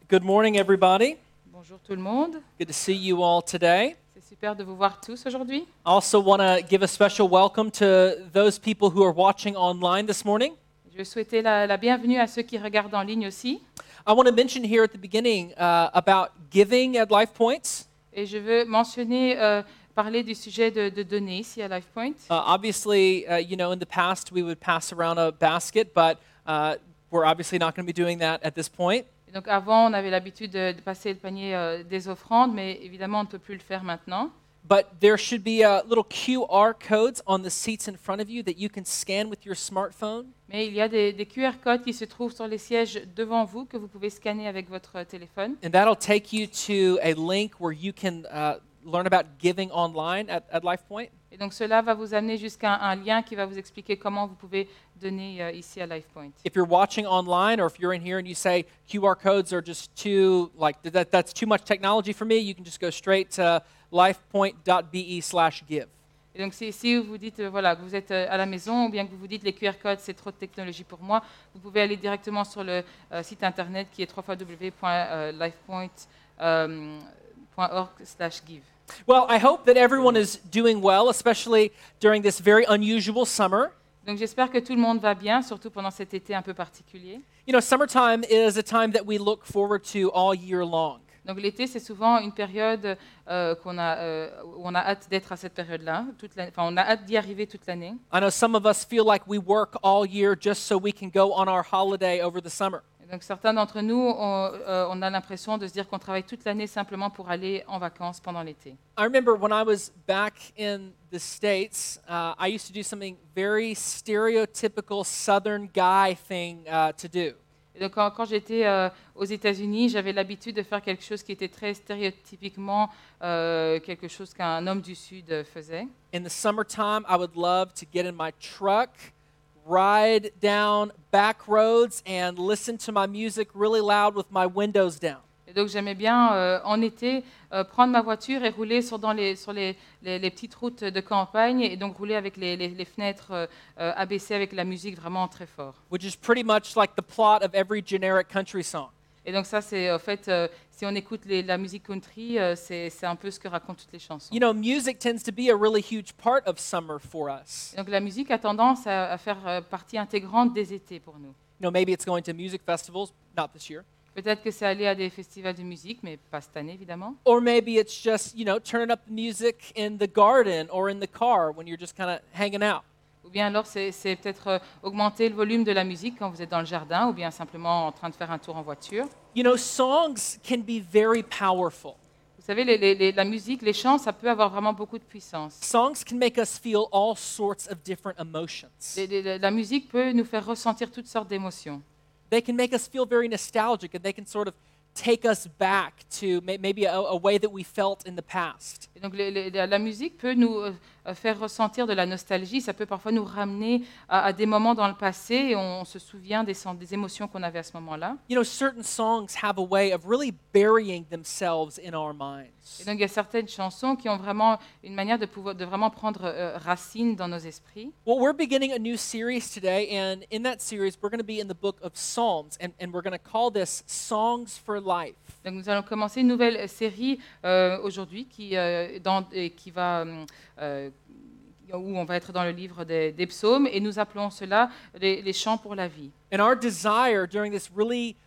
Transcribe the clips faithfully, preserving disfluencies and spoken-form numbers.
Good morning, everybody. Bonjour tout le monde. Good to see you all today. C'est super de vous voir tous aujourd'hui. I also want to give a special welcome to those people who are watching online this morning. Je veux souhaiter la, la bienvenue à ceux qui regardent en ligne aussi. I want to mention here at the beginning uh, about giving at Life Points. Et je veux mentionner, euh, parler du sujet de, de donner ici à LifePoint. Uh, obviously, uh, you know, in the past we would pass around a basket, but uh, we're obviously not going to be doing that at this point. Et donc avant, on avait l'habitude de, de passer le panier euh, des offrandes, mais évidemment, on ne peut plus le faire maintenant. But there should be uh, little Q R codes on the seats in front of you that you can scan with your smartphone. Mais il y a des, des Q R codes qui se trouvent sur les sièges devant vous que vous pouvez scanner avec votre téléphone. And that'll take you to a link where you can uh, learn about giving online at, at LifePoint. Et donc cela va vous amener jusqu'à un, un lien qui va vous expliquer comment vous pouvez donner euh, ici à LifePoint. If you're watching online or if you're in here and you say Q R codes are just too, like, that, that's too much technology for me, you can just go straight to lifepoint.be slash give. Et donc si, si vous dites euh, voilà, que vous êtes euh, à la maison ou bien que vous vous dites les Q R codes c'est trop de technologie pour moi, vous pouvez aller directement sur le euh, site internet qui est w w w point lifepoint point org slash give. Well, I hope that everyone is doing well, especially during this very unusual summer. Donc j'espère que tout le monde va bien, surtout pendant cet été un peu particulier. You know, summertime is a time that we look forward to all year long. Donc l'été c'est souvent une période euh, qu'on a, euh, où on a hâte d'être à cette période-là, toute l'année- enfin on a hâte d'y arriver toute l'année. I know some of us feel like we work all year just so we can go on our holiday over the summer. Et donc certains d'entre nous, on, euh, on a l'impression de se dire qu'on travaille toute l'année simplement pour aller en vacances pendant l'été. I remember when I was back in the States, uh, I used to do something very stereotypical Southern guy thing uh, to do. Et donc quand, quand j'étais euh, aux États-Unis, j'avais l'habitude de faire quelque chose qui était très stéréotypiquement euh, quelque chose qu'un homme du Sud euh, faisait. In the summertime, I would love to get in my truck, ride down back roads, and listen to my music really loud with my windows down. Et donc j'aimais bien euh, en été euh, prendre ma voiture et rouler sur, dans les, sur les, les, les petites routes de campagne et donc rouler avec les, les, les fenêtres euh, euh, abaissées avec la musique vraiment très fort. Which is pretty much like the plot of every generic country song. Et donc ça c'est en fait, euh, si on écoute les, la musique country, euh, c'est c'est un peu ce que racontent toutes les chansons. You know, music tends to be a really huge part of summer for us. Et donc la musique a tendance à, à faire euh, partie intégrante des étés pour nous. You know, maybe it's going to music festivals, not this year. Peut-être que c'est aller à des festivals de musique, mais pas cette année évidemment. Or maybe it's just, you know, turning up the music in the garden or in the car when you're just kind of hanging out. Ou bien alors c'est c'est peut-être euh, augmenter le volume de la musique quand vous êtes dans le jardin, ou bien simplement en train de faire un tour en voiture. You know, songs can be very powerful. Vous savez, les- les- les- la musique, les chants, ça peut avoir vraiment beaucoup de puissance. Songs can make us feel all sorts of different emotions. Les- les- la musique peut nous faire ressentir toutes sortes d'émotions. They can make us feel very nostalgic and they can sort of take us back to may- maybe a, a way that we felt in the past. Et donc les- les- la la musique peut nous euh, euh, faire ressentir de la nostalgie, ça peut parfois nous ramener à, à des moments dans le passé et on se souvient des, sen- des émotions qu'on avait à ce moment-là. You know, certain songs have a way of really burying themselves in our Et minds. donc il y a certaines chansons qui ont vraiment une manière de, pouvoir, de vraiment prendre euh, racine dans nos esprits. Well, we're beginning a new series today, and in that series, we're going to be in the book of Psalms, and, and we're going to call this Songs for Life. Donc nous allons commencer une nouvelle série euh, aujourd'hui qui, euh, dans- et qui va, euh, où on va être dans le livre des, des psaumes et nous appelons cela les, les chants pour la vie. And our desire during this really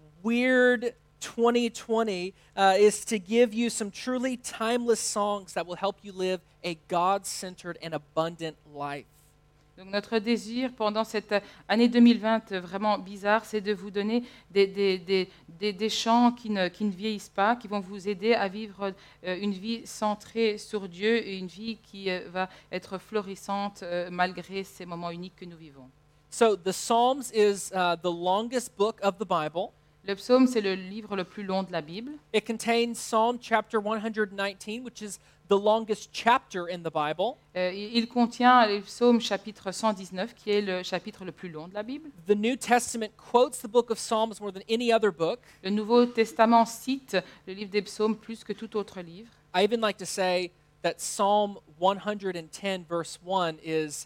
weird twenty twenty uh, is to give you some truly timeless songs that will help you live a God-centered and abundant life. Donc notre désir pendant cette année deux mille vingt vraiment bizarre, c'est de vous donner des, des, des, des, des chants qui ne, qui ne vieillissent pas, qui vont vous aider à vivre euh, une vie centrée sur Dieu et une vie qui euh, va être florissante euh, malgré ces moments uniques que nous vivons. So the Psalms is uh, the longest book of the Bible. Le psaume, c'est le livre le plus long de la Bible. It contains Psalm chapter one hundred nineteen, which is the longest chapter in the Bible. Euh, il il contient le psaume chapitre cent dix-neuf, qui est le chapitre le plus long de la Bible. The New Testament quotes the book of Psalms more than any other book. Le Nouveau Testament cite le livre des psaumes plus que tout autre livre. I even like to say that Psalm one hundred ten, verse one, is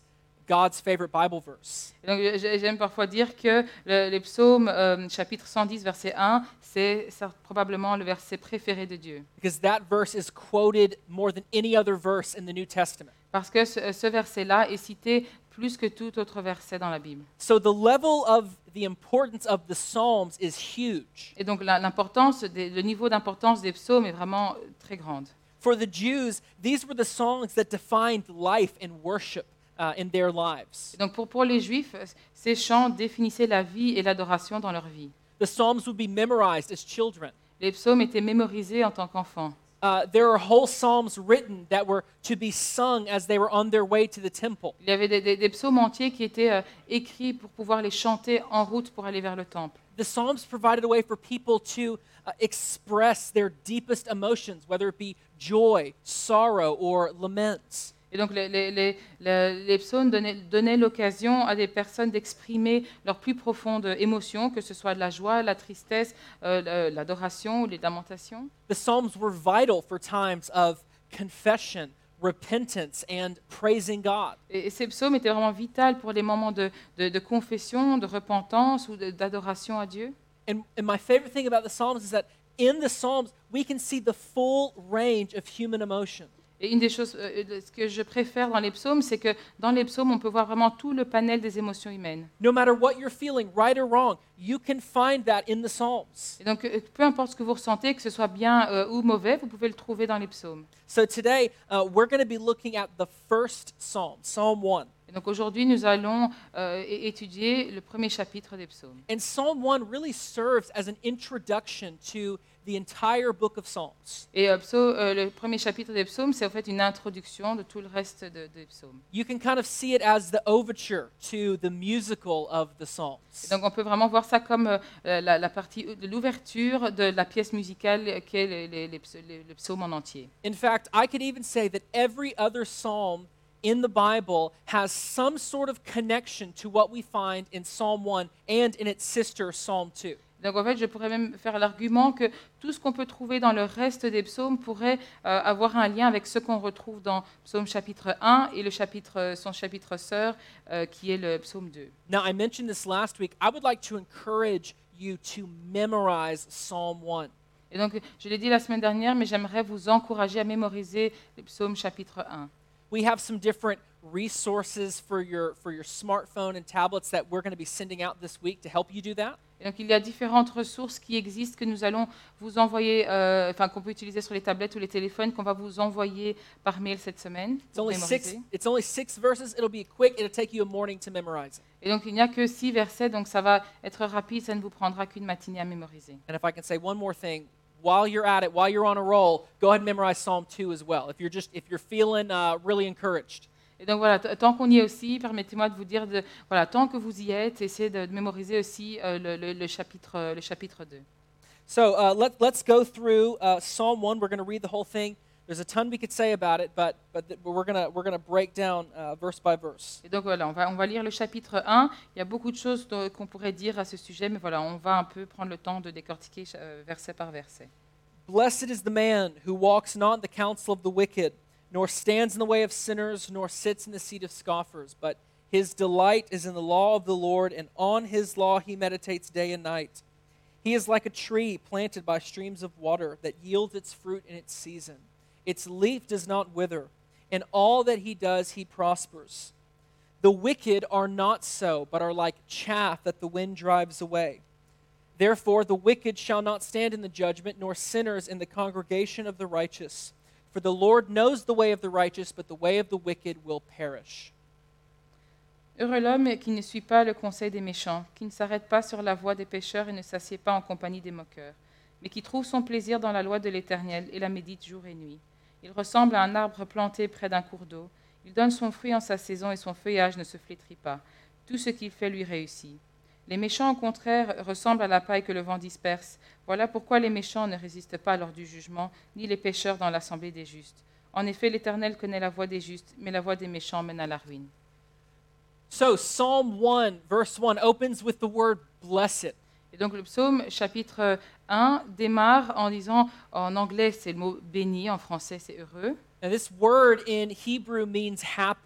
God's favorite Bible verse. Et donc, j'ai- j'aime parfois dire que le, les psaumes, euh, chapitre cent dix, verset un, c'est ça, probablement le verset préféré de Dieu. Because that verse is quoted more than any other verse in the New Testament. Parce que ce, ce verset-là est cité plus que tout autre verset dans la Bible. So the level of the importance of the Psalms is huge. Et donc, la- l'importance, des- le niveau d'importance des psaumes est vraiment euh, très grande. For the Jews, these were the songs that defined life and worship uh, in their lives. Et donc, pour, pour les Juifs, ces chants définissaient la vie et l'adoration dans leur vie. The Psalms would be memorized as children. Les psaumes étaient mémorisés en tant qu'enfants. Uh, there are whole psalms written that were to be sung as they were on their way to the temple. Il y avait des, des- des psaumes entiers qui étaient euh, écrits pour pouvoir les chanter en route pour aller vers le temple. The Psalms provided a way for people to uh, express their deepest emotions, whether it be joy, sorrow, or laments. Et donc, les, les- les- les- les psaumes donnaient, donnaient l'occasion à des personnes d'exprimer leurs plus profondes émotions, que ce soit de la joie, la tristesse, euh, le- l'adoration ou les lamentations. The Psalms were vital for times of confession, repentance, and praising God. Et, et ces psaumes étaient vraiment vitaux pour les moments de, de- de confession, de repentance ou de- d'adoration à Dieu. And, and my favorite thing about the Psalms is that in the Psalms, we can see the full range of human emotion. Et une des choses, euh, euh, ce que je préfère dans les psaumes, c'est que dans les psaumes, on peut voir vraiment tout le panel des émotions humaines. No matter what you're feeling, right or wrong, you can find that in the Psalms. Et donc, euh, peu importe ce que vous ressentez, que ce soit bien euh, ou mauvais, vous pouvez le trouver dans les psaumes. So today, uh, we're going to be looking at the first Psalm, Psalm one. Et donc aujourd'hui, nous allons euh, é- étudier le premier chapitre des psaumes. And Psalm one really serves as an introduction to the entire book of Psalms. Et euh, psau- euh, le premier chapitre des psaumes, c'est en fait une introduction de tout le reste de- des psaumes. You can kind of see it as the overture to the musical of the Psalms. Et donc on peut vraiment voir ça comme euh, la, la partie de l'ouverture de la pièce musicale qu'est les, les, les ps- les- le psaume en entier. In fact, I could even say that every other psalm in the Bible has some sort of connection to what we find in Psalm one and in its sister, Psalm two. Donc en fait, je pourrais même faire l'argument que tout ce qu'on peut trouver dans le reste des psaumes pourrait euh, avoir un lien avec ce qu'on retrouve dans Psaume chapitre un et le chapitre, son chapitre sœur, euh, qui est le psaume deux. Now, I mentioned this last week. I would like to encourage you to memorize Psalm one. Et donc, je l'ai dit la semaine dernière, mais j'aimerais vous encourager à mémoriser le psaume chapitre un. We have some different resources for your, for your smartphone and tablets that we're going to be sending out this week to help you do that. Et donc, il y a différentes ressources qui existent que nous allons vous envoyer, euh, enfin, qu'on peut utiliser sur les tablettes ou les téléphones, qu'on va vous envoyer par mail cette semaine. It's pour only six, mémoriser. it's only six verses. It'll be quick. It'll take you a morning to memorize it. Et donc, il n'y a que six versets, donc ça va être rapide, ça ne vous prendra qu'une matinée à mémoriser. And if I can say one more thing, while you're at it, while you're on a roll, go ahead and memorize Psalm two as well. If you're just if you're feeling uh, really encouraged. Et donc voilà, t- tant qu'on y est aussi, permettez-moi de vous dire, de, voilà, tant que vous y êtes, essayez de, de mémoriser aussi euh, le, le- le chapitre, euh, le chapitre deux. So uh, let, let's go through uh, Psalm one. We're going to read the whole thing. There's a ton we could say about it, but but th- we're gonna we're gonna break down uh, verse by verse. Et donc voilà, on va, on va lire le chapitre un. Il y a beaucoup de choses dont- qu'on pourrait dire à ce sujet, mais voilà, on va un peu prendre le temps de décortiquer euh, verset par verset. Blessed is the man who walks not in the counsel of the wicked, nor stands in the way of sinners, nor sits in the seat of scoffers. But his delight is in the law of the Lord, and on his law he meditates day and night. He is like a tree planted by streams of water that yields its fruit in its season. Its leaf does not wither, and all that he does he prospers. The wicked are not so, but are like chaff that the wind drives away. Therefore, the wicked shall not stand in the judgment, nor sinners in the congregation of the righteous. For the Lord knows the way of the righteous, but the way of the wicked will perish. Heureux l'homme qui ne suit pas le conseil des méchants, qui ne s'arrête pas sur la voie des pécheurs et ne s'assied pas en compagnie des moqueurs, mais qui trouve son plaisir dans la loi de l'Éternel et la médite jour et nuit. Il ressemble à un arbre planté près d'un cours d'eau. Il donne son fruit en sa saison et son feuillage ne se flétrit pas. Tout ce qu'il fait lui réussit. Les méchants, au contraire, ressemblent à la paille que le vent disperse. Voilà pourquoi les méchants ne résistent pas lors du jugement, ni les pécheurs dans l'assemblée des justes. En effet, l'Éternel connaît la voie des justes, mais la voie des méchants mène à la ruine. So, Psalm one, verse one, opens with the word blessed. Et donc le psaume chapitre un démarre en disant, en anglais c'est le mot béni, en français c'est heureux. And this word in Hebrew means happy.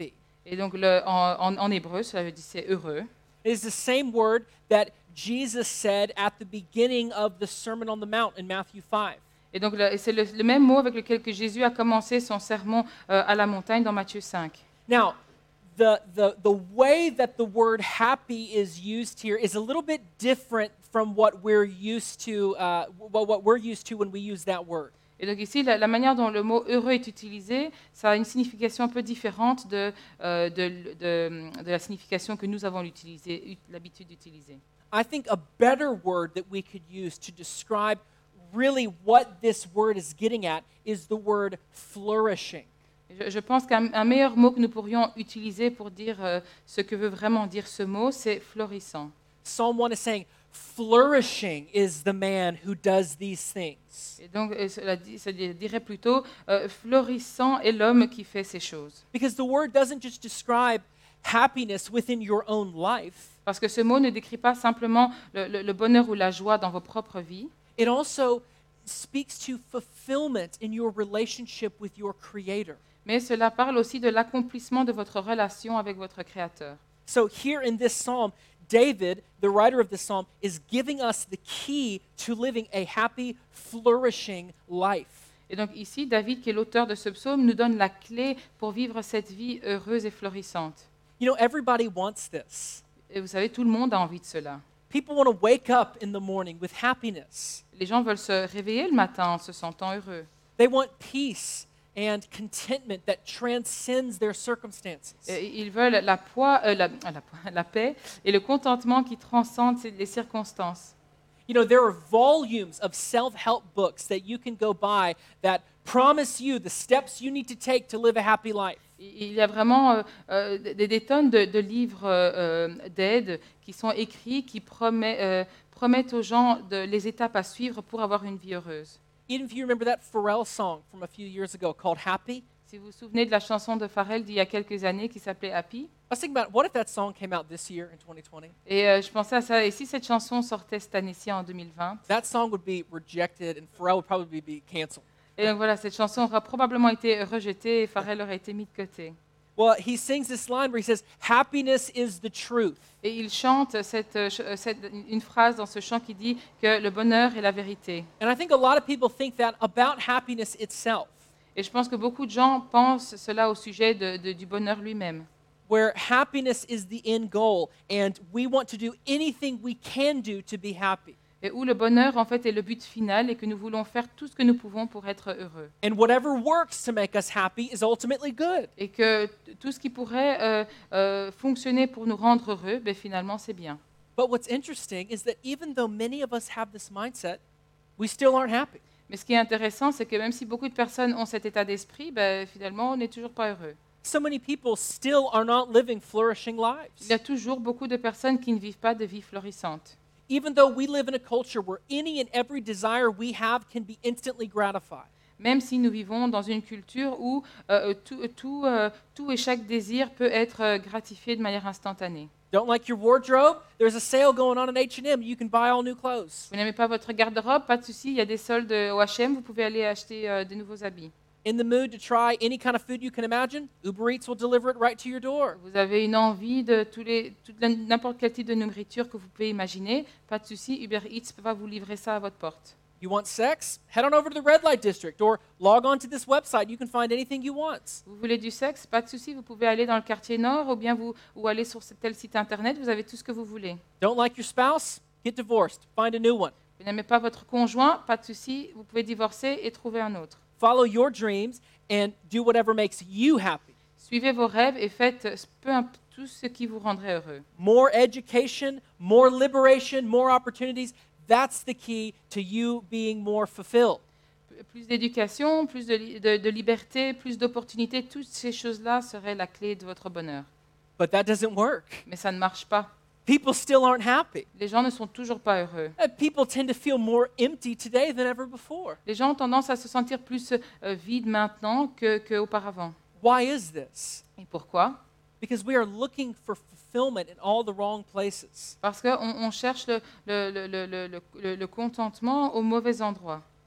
Et donc le- en, en- en hébreu, cela veut dire c'est heureux. It is the same word that Jesus said at the beginning of the Sermon on the Mount in Matthew five. Et donc le- c'est le, le même mot avec lequel que Jésus a commencé son sermon euh, à la montagne dans Matthieu cinq. Now, the, the, the way that the word happy is used here is a little bit different from what we're used to, uh, well, what we're used to when we use that word. Et donc ici, la, la manière dont le mot heureux est utilisé, ça a une signification un peu différente de, euh, de, de- de la signification que nous avons l'utilisé- ut- l'habitude d'utiliser. I think a better word that we could use to describe really what this word is getting at is the word flourishing. Je, je pense qu'un un meilleur mot que nous pourrions utiliser pour dire euh, ce que veut vraiment dire ce mot, c'est florissant. Psalm one is saying, flourishing is the man who does these things. Et donc, euh, cela dit- ça dirait plutôt euh, florissant est l'homme qui fait ces choses. Because the word doesn't just describe happiness within your own life, Parce que ce mot ne décrit pas simplement le, le- le bonheur ou la joie dans vos propres vies, it also speaks to fulfillment in your relationship with your Creator. mais cela parle aussi de l'accomplissement de votre relation avec votre Créateur. So here in this psalm, David, the writer of this psalm, is giving us the key to living a happy, flourishing life. Et donc ici, David, qui est l'auteur de ce psaume, nous donne la clé pour vivre cette vie heureuse et florissante. You know, everybody wants this. Et vous savez, tout le monde a envie de cela. People want to wake up in the morning with happiness. Les gens veulent se réveiller le matin en se sentant heureux. They want peace and contentment that transcends their circumstances. Et ils veulent la, poi- euh, la, ah, la poi- la paix et le contentement qui transcendent ces- les circonstances. You know, there are volumes of self-help books that you can go buy that promise you the steps you need to take to live a happy life. Il y a vraiment euh, euh, des, des tonnes de, de livres euh, euh, d'aide qui sont écrits, qui promet- euh, promettent aux gens de, les étapes à suivre pour avoir une vie heureuse. Even if you remember that Pharrell song from a few years ago called Happy, Si vous vous souvenez de la chanson de Pharrell d'il y a quelques années qui s'appelait Happy, I was thinking about what if that song came out this year in twenty twenty? et euh, je pensais à ça, et si cette chanson sortait cette année-ci en deux mille vingt, That song would be rejected and Pharrell would probably be canceled. et donc voilà, cette chanson aura probablement été rejetée et Pharrell aurait été mis de côté. Well, he sings this line where he says, happiness is the truth. Et il chante cette, euh, ch- euh, cette- une phrase dans ce chant qui dit que le bonheur est la vérité. And I think a lot of people think that about happiness itself, Et je pense que beaucoup de gens pensent cela au sujet de- de- du bonheur lui-même. where happiness is the end goal and we want to do anything we can do to be happy. Et où le bonheur, en fait, est le but final et que nous voulons faire tout ce que nous pouvons pour être heureux. And whatever works to make us happy is ultimately good. Et que t- tout ce qui pourrait euh, euh, fonctionner pour nous rendre heureux, ben, finalement, c'est bien. But what's interesting is that even though many of us have this mindset, we still aren't happy. Mais ce qui est intéressant, c'est que même si beaucoup de personnes ont cet état d'esprit, ben, finalement, on n'est toujours pas heureux. So many people still are not living flourishing Il y lives. a toujours beaucoup de personnes qui ne vivent pas de vie florissante. Even though we live in a culture where any and every desire we have can be instantly gratified. Même si nous vivons dans une culture où euh, tout, tout, euh, tout et chaque désir peut être euh, gratifié de manière instantanée. Don't like your wardrobe? There's a sale going on at H and M. You can buy all new clothes. Vous n'aimez pas votre garde-robe? Pas de souci, il y a des soldes au H et M, vous pouvez aller acheter euh, de nouveaux habits. In the mood to try any kind of food you can imagine? Uber Eats will deliver it right to your door. Vous avez une envie de tous les, toute la- n'importe quel type de nourriture que vous pouvez imaginer, pas de souci, Uber Eats va vous livrer ça à votre porte. You want sex? Head on over to the red light district or log on to this website. You can find anything you want. Vous voulez du sexe? Pas de souci, vous pouvez aller dans le quartier nord ou bien vous ou aller sur ce- tel site internet, vous avez tout ce que vous voulez. Don't like your spouse? Get divorced. Find a new one. Vous n'aimez pas votre conjoint? Pas de souci, vous pouvez divorcer et trouver un autre. Follow your dreams and do whatever makes you happy. Suivez vos rêves et faites euh, peu imp- tout ce qui vous rendrait heureux. More education, more liberation, more opportunities. That's the key to you being more fulfilled. P- Plus d'éducation, plus de, li- de- de liberté, plus d'opportunités, toutes ces choses-là seraient la clé de votre bonheur. But that doesn't work. Mais ça ne marche pas. People still aren't happy. Les gens ne sont toujours pas heureux. Uh, People tend to feel more empty today than ever before. Les gens ont tendance à se sentir plus euh, vides maintenant que- qu'auparavant. Why is this? Et pourquoi? Because we are looking for fulfillment in all the wrong places. Parce qu'on on cherche le, le- le- le- le- le- le contentement au mauvais endroit.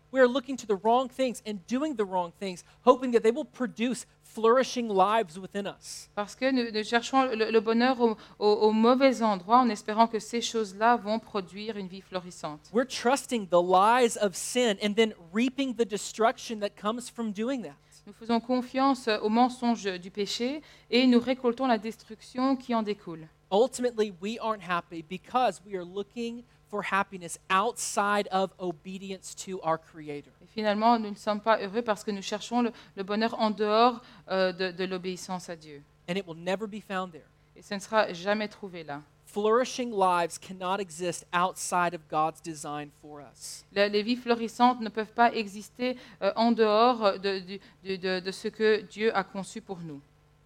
We are looking to the wrong things and doing the wrong things, hoping that they will produce flourishing lives within us. Parce que nous, nous cherchons le, le bonheur au, au, au mauvais endroit en espérant que ces choses-là vont produire une vie florissante. We're trusting the lies of sin and then reaping the destruction that comes from doing that. Nous faisons confiance aux mensonges du péché et nous récoltons la destruction qui en découle. Ultimately, we aren't happy because we are looking for happiness outside of obedience to our Creator. Et finalement, nous ne sommes pas heureux parce que nous cherchons le, le bonheur en dehors euh, de, de l'obéissance à Dieu. And it will never be found there. Et ce ne sera jamais trouvé là. Flourishing lives cannot exist outside of God's design for us. Les, les vies florissantes ne peuvent pas exister euh, en dehors de, de, de, de, de ce que Dieu a conçu pour nous.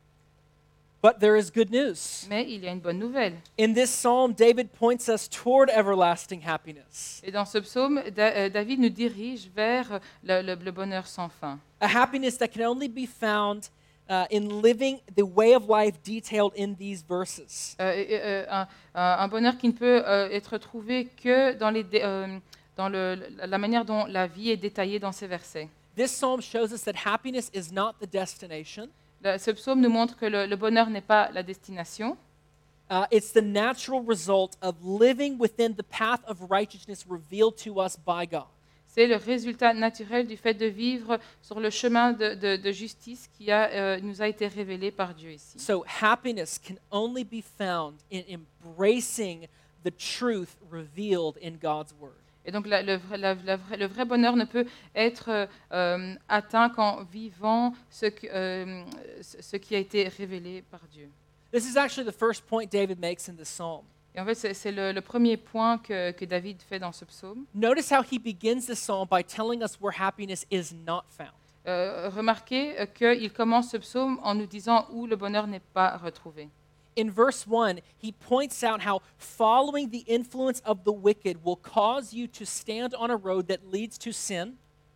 But there is good news. Mais il y a une bonne nouvelle. In this psalm, David points us toward everlasting happiness, Et dans ce psaume, Da- euh, David nous dirige vers le, le- le bonheur sans fin. a happiness that can only be found uh, in living the way of life detailed in these verses. Euh, et- et, euh, un, un- un bonheur qui ne peut euh, être trouvé que dans, les dé- euh, dans le- la manière dont la vie est détaillée dans ces versets. This psalm shows us that happiness is not the destination. Le- ce psaume nous montre que le, le bonheur n'est pas la destination, Uh, it's the natural result of living within the path of righteousness revealed to us by God. c'est le résultat naturel du fait de vivre sur le chemin de, de- de justice qui a, euh, nous a été révélé par Dieu ici. So happiness can only be found in embracing the truth revealed in God's word. Et donc la- le, vrai, la- la vraie- le vrai bonheur ne peut être euh, euh, atteint qu'en vivant ce, que- euh, ce ce qui a été révélé par Dieu. This is actually the first point David makes in this psalm. Et en fait, c'est c'est le, le premier point que, que David fait dans ce psaume. Notice how he begins this psalm by telling us where happiness is not found. Euh, remarquez euh, qu'il commence ce psaume en nous disant où le bonheur n'est pas retrouvé. In verse one, he points out how following the influence of the wicked will cause you to stand on a road that leads to sin.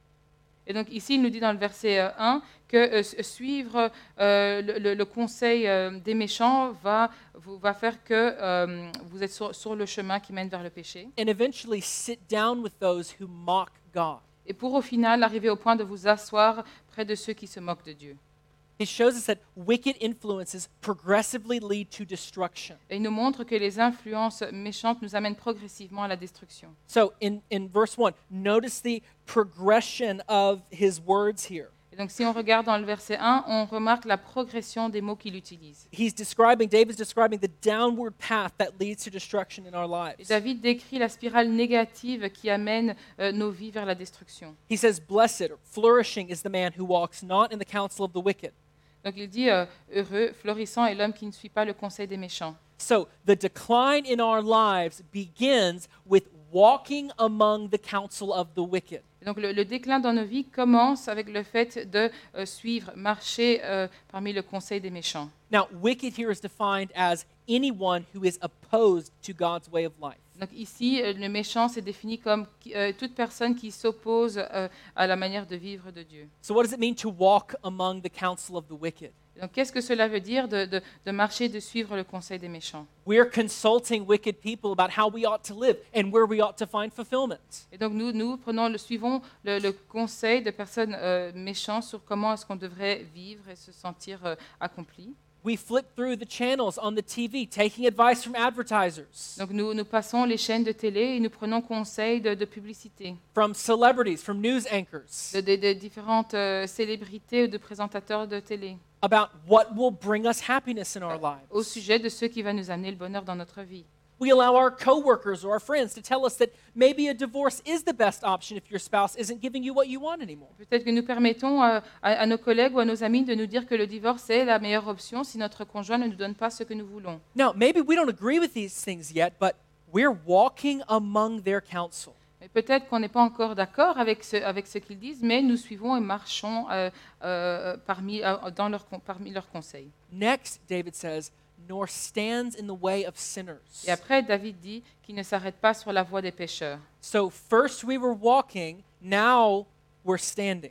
Et donc ici, il nous dit dans le verset euh, un que euh, su- suivre euh, le, le- le conseil euh, des méchants va, vous- va faire que euh, vous êtes sur, sur le chemin qui mène vers le péché. And eventually sit down with those who mock God. Et pour au final arriver au point de vous asseoir près de ceux qui se moquent de Dieu. He shows us that wicked influences progressively lead to destruction. Et il nous montre que les influences méchantes nous amènent progressivement à la destruction. So in, in verse one, notice the progression of his words here. Et donc si on regarde dans le verset un, on remarque la progression des mots qu'il utilise. He's describing, David's describing the downward path that leads to destruction in our Et lives. David décrit la spirale négative qui amène euh, nos vies vers la destruction. He says, blessed or flourishing is the man who walks not in the counsel of the wicked. Donc il dit euh, heureux, florissant est l'homme qui ne suit pas le conseil des méchants. So the decline in our lives begins with walking among the counsel of the wicked. Et donc le, le déclin dans nos vies commence avec le fait de euh, suivre, marcher euh, parmi le conseil des méchants. Now, wicked here is defined as anyone who is opposed to God's way of life. Donc ici, euh, le méchant c'est défini comme qui- euh, toute personne qui s'oppose euh, à la manière de vivre de Dieu. So, what does it mean to walk among the counsel of the wicked? Donc qu'est-ce que cela veut dire de, de, de marcher, de suivre le conseil des méchants? We're consulting wicked people about how we ought to live and where we ought to find fulfillment. Et donc nous, nous prenons le, suivons le, le conseil de personnes euh, méchantes sur comment est-ce qu'on devrait vivre et se sentir euh, accompli. We flip through the channels on the T V, taking advice from advertisers, Donc nous, nous passons les chaînes de télé et nous prenons conseil de, de publicité, from celebrities, from news anchors, de, de- de différentes euh, célébrités ou de présentateurs de télé, about what will bring us happiness in our au lives. sujet de ce qui va nous amener le bonheur dans notre vie. We allow our coworkers or our friends to tell us that maybe a divorce is the best option if your spouse isn't giving you what you want anymore. Peut-être que nous permettons à, à- à nos collègues ou à nos amis de nous dire que le divorce est la meilleure option si notre conjoint ne nous donne pas ce que nous voulons. Now, maybe we don't agree with these things yet, but we're walking among their counsel. Et peut-être qu'on n'est pas encore d'accord avec ce, avec ce qu'ils disent, mais nous suivons et marchons euh, euh, parmi, euh, dans leur, con- parmi leurs conseils. Next, David says, nor stands in the way of sinners. Et après, David dit qu'il ne s'arrête pas sur la voie des pécheurs. So first we were walking, now we're standing. Et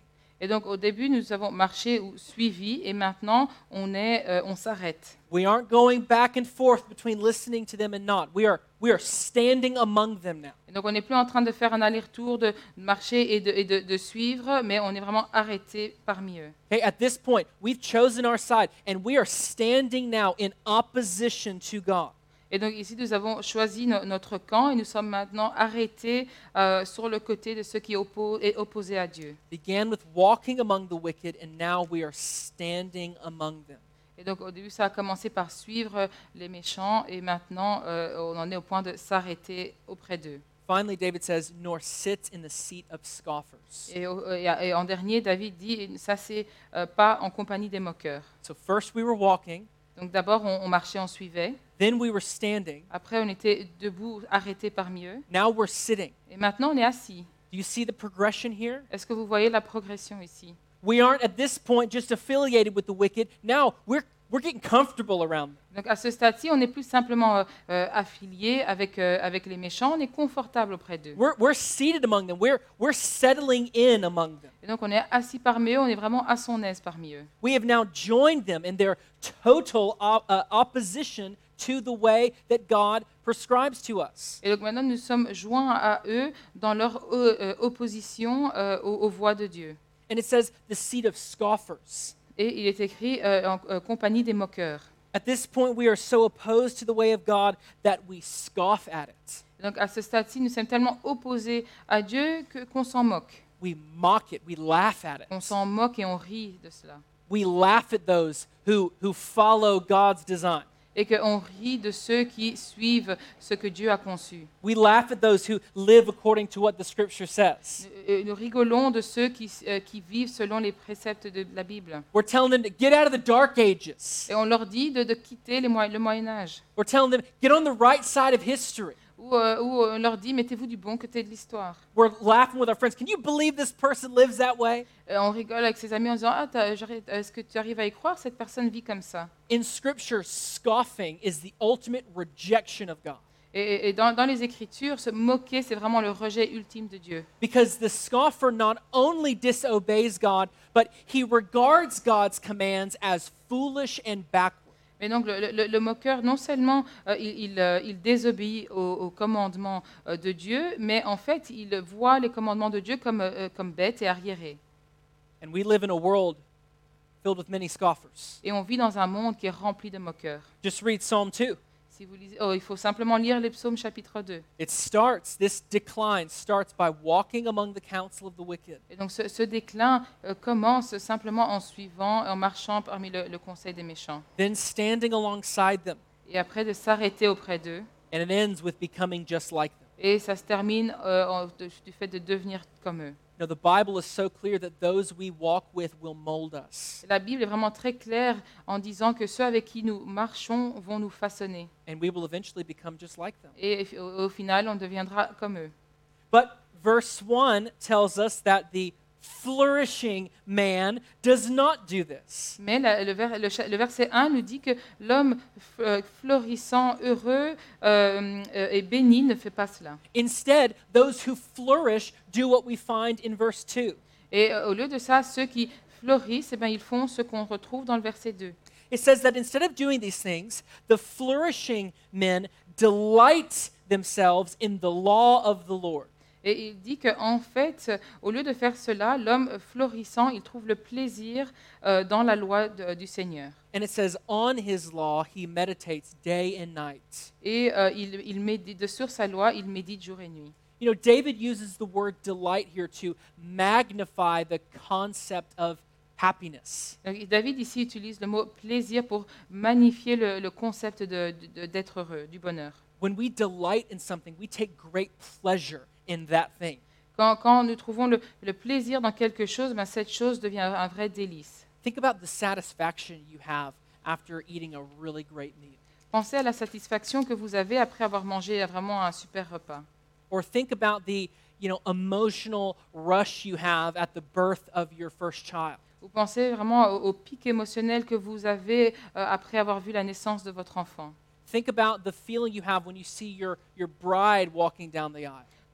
Et donc au début, nous avons marché ou suivi, et maintenant on est, euh, on s'arrête. We aren't going back and forth between listening to them and not. We are, we are standing among them now. Et donc on n'est plus en train de faire un aller-retour, de marcher et de, et de, de suivre, mais on est vraiment arrêté parmi eux. Okay, at this point, we've chosen our side, and we are standing now in opposition to God. Et donc ici, nous avons choisi no- notre camp et nous sommes maintenant arrêtés euh, sur le côté de ceux qui oppo- est opposé à Dieu. Began with walking among the wicked, and now we are standing among them. Et donc au début, ça a commencé par suivre les méchants et maintenant, euh, on en est au point de s'arrêter auprès d'eux. Finally, David says, nor sit in the seat of scoffers. Et, au- et à- et en dernier, David dit, ça c'est euh, pas en compagnie des moqueurs. So first we were walking, Donc d'abord, on, on marchait, on suivait. then we were standing, Après, on était debout, arrêtés parmi eux. now we're sitting. Et maintenant, on est assis. Do you see the progression here? Est-ce que vous voyez la progression ici? We aren't at this point just affiliated with the wicked. Now we're, we're getting comfortable around them. Donc à ce stade-ci, on n'est plus simplement euh, euh, affilié avec, euh, avec les méchants, on est confortable auprès d'eux. We're, we're seated among them. We're, we're settling in among them. Et donc on est assis parmi eux, on est vraiment à son aise parmi eux. We have now joined them in their total op- uh, opposition to the way that God prescribes to us. Et donc maintenant, nous sommes joints à eux dans leur euh, euh, opposition euh, aux, aux voies de Dieu. And it says the seat of scoffers. Et il est écrit euh, en euh, compagnie des moqueurs. At this point, we are so opposed to the way of God that we scoff at it. Et donc à ce stade-ci, nous sommes tellement opposés à Dieu que- qu'on s'en moque. We mock it. We laugh at On it. s'en moque et on rit de cela. We laugh at those who, who follow God's design. Et qu'on rit de ceux qui suivent ce que Dieu a conçu. We laugh at those who live according to what the scripture says. Nous, nous rigolons de ceux qui, euh, qui vivent selon les préceptes de la Bible. We're telling them to get out of the dark ages. Et on leur dit de, de quitter les moy- le Moyen Âge. We're telling them, get on the right side of history. Ou, euh, ou on leur dit, mettez-vous du bon côté de l'histoire. We're laughing with our friends. Can you believe this person lives that way? Et on rigole avec ses amis en disant, ah, t'as- j'arrive- est-ce que tu arrives à y croire, cette personne vit comme ça? In scripture, scoffing is the ultimate rejection of God. Et, et dans, dans les Écritures, se moquer, c'est vraiment le rejet ultime de Dieu. Because the scoffer not only disobeys God, but he regards God's commands as foolish and backward. Mais donc le, le- le moqueur, non seulement euh, il, il, euh, il désobéit aux, aux commandements euh, de Dieu, mais en fait, il voit les commandements de Dieu comme, euh, comme bêtes et arriérés. And we live in a world filled with many scoffers. Et on vit dans un monde qui est rempli de moqueurs. Just read Psalm two. Si vous lisez, oh, il faut simplement lire les psaumes chapitre deux. It starts, this decline starts by walking among the counsel of the wicked. Et donc ce, ce déclin euh, commence simplement en suivant, en marchant parmi le, le conseil des méchants. Then standing alongside them. Et après de s'arrêter auprès d'eux. And it ends with becoming just like them. Et ça se termine euh, en- de- du fait de devenir comme eux. Now, the Bible is so clear that those we walk with will mold us. La Bible est vraiment très claire en disant que ceux avec qui nous marchons vont nous façonner. And we will eventually become just like them. Et au, au final, on deviendra comme eux. But verse one tells us that the flourishing man does not do this. Mais la- le, vers- le cha- le verset un nous dit que l'homme f- euh, florissant, heureux euh, euh, et béni ne fait pas cela. Instead, those who flourish do what we find in verse two. Et euh, au lieu de ça, ceux qui fleurissent, eh ben, ils font ce qu'on retrouve dans le verset deux. It says that instead of doing these things, the flourishing men delight themselves in the law of the Lord. Et il dit qu'en fait, au lieu de faire cela, l'homme florissant, il trouve le plaisir euh, dans la loi de- du Seigneur. And it says, on his law he meditates day and night. Et euh, il, il médite, sur sa loi, il médite jour et nuit. You know, David uses the word delight here to magnify the concept of happiness. Donc, David ici utilise le mot plaisir pour magnifier le, le concept de- de- d'être heureux, du bonheur. When we delight in something, we take great pleasure in that thing. Quand, quand nous trouvons le, le plaisir dans quelque chose, ben, cette chose devient un vrai délice. Think about the satisfaction you have after eating a really great meal. Pensez à la satisfaction que vous avez après avoir mangé vraiment un super repas. Or think about the, you know, emotional rush you have at the birth of your first child. Vous pensez vraiment au, au pic émotionnel que vous avez euh, après avoir vu la naissance de votre enfant. Think about the feeling you have when you see your, your bride walking down the aisle.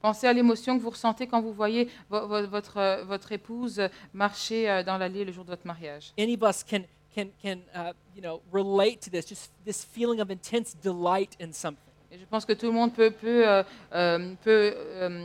Pensez à l'émotion que vous ressentez quand vous voyez vo- vo- votre, euh, votre épouse marcher euh, dans l'allée le jour de votre mariage. Any of us can can can uh, you know relate to this, just this feeling of intense delight in something. Et je pense que tout le monde peut, peut, euh, euh, peut, euh,